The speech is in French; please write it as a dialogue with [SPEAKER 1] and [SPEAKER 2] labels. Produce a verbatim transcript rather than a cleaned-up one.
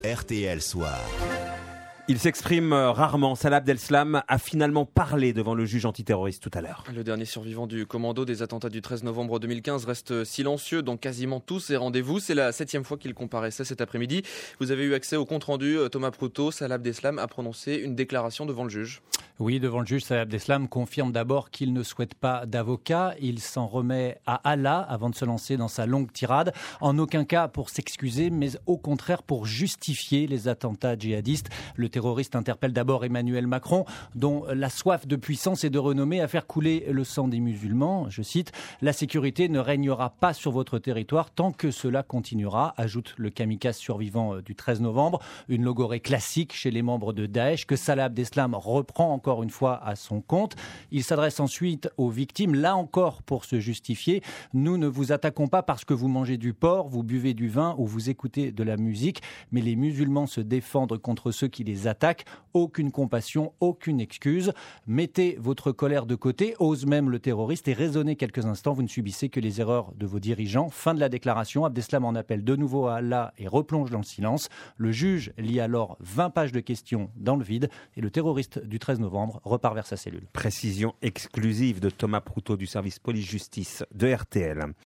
[SPEAKER 1] R T L Soir.
[SPEAKER 2] Il s'exprime rarement. Salah Abdeslam a finalement parlé devant le juge antiterroriste tout à l'heure.
[SPEAKER 3] Le dernier survivant du commando des attentats du treize novembre deux mille quinze reste silencieux dans quasiment tous ses rendez-vous. C'est la septième fois qu'il comparaissait cet après-midi. Vous avez eu accès au compte-rendu. Thomas Proutot, Salah Abdeslam a prononcé une déclaration devant le juge.
[SPEAKER 4] Oui, devant le juge, Salah Abdeslam confirme d'abord qu'il ne souhaite pas d'avocat. Il s'en remet à Allah avant de se lancer dans sa longue tirade. En aucun cas pour s'excuser, mais au contraire pour justifier les attentats djihadistes. Le terroriste interpelle d'abord Emmanuel Macron, dont la soif de puissance et de renommée à faire couler le sang des musulmans. Je cite, « La sécurité ne régnera pas sur votre territoire tant que cela continuera », ajoute le kamikaze survivant du treize novembre. Une logorée classique chez les membres de Daesh que Salah Abdeslam reprend encore une fois à son compte. Il s'adresse ensuite aux victimes, là encore pour se justifier. « Nous ne vous attaquons pas parce que vous mangez du porc, vous buvez du vin ou vous écoutez de la musique, mais les musulmans se défendent contre ceux qui les attaquent. Aucune compassion, aucune excuse. Mettez votre colère de côté, ose même le terroriste, et raisonnez quelques instants. Vous ne subissez que les erreurs de vos dirigeants. » Fin de la déclaration. Abdeslam en appelle de nouveau à Allah et replonge dans le silence. Le juge lit alors vingt pages de questions dans le vide et le terroriste du treize novembre repart vers sa cellule.
[SPEAKER 2] Précision exclusive de Thomas Proutot du service police-justice de R T L.